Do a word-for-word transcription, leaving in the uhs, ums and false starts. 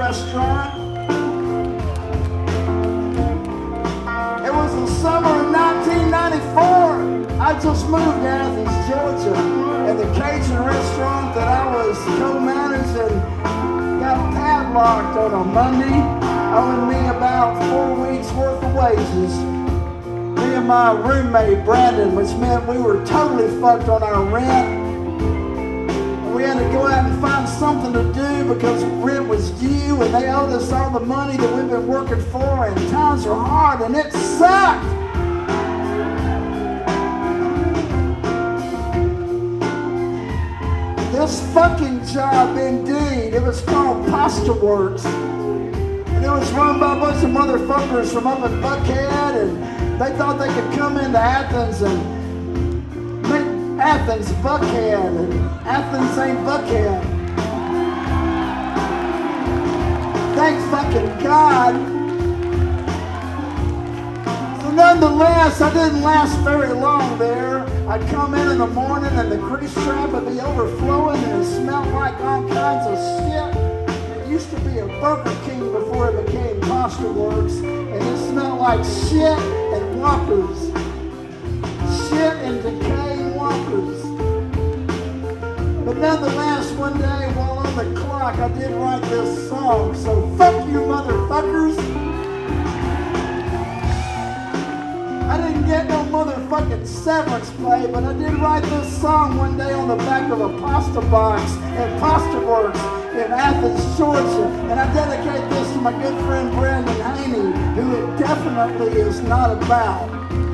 Restaurant. It was the summer of nineteen ninety-four. I just moved to Athens, Georgia, and the Cajun restaurant that I was co-managing got padlocked on a Monday, owing me about four weeks worth of wages. Me and my roommate, Brandon, which meant we were totally fucked on our rent. We had to go out and find something to do because rent was due and they owed us all the money that we've been working for, and times were hard and it sucked. This fucking job, indeed, it was called Pasta Works. And it was run by a bunch of motherfuckers from up in Buckhead, and they thought they could come into Athens and make Athens Buckhead, and Athens ain't Buckhead. Thank fucking God. So nonetheless, I didn't last very long there. I'd come in in the morning and the grease trap would be overflowing and it smelled like all kinds of shit. It used to be a Burger King before it became Pasta Works, and it smelled like shit and Whoppers. Shit and decaying Whoppers. But nonetheless, one day while on the clock, I did write this song. So fuck you motherfuckers. I didn't get no motherfucking severance pay, but I did write this song one day on the back of a pasta box at Pasta Works in Athens, Georgia. And I dedicate this to my good friend Brandon Haney, who it definitely is not about.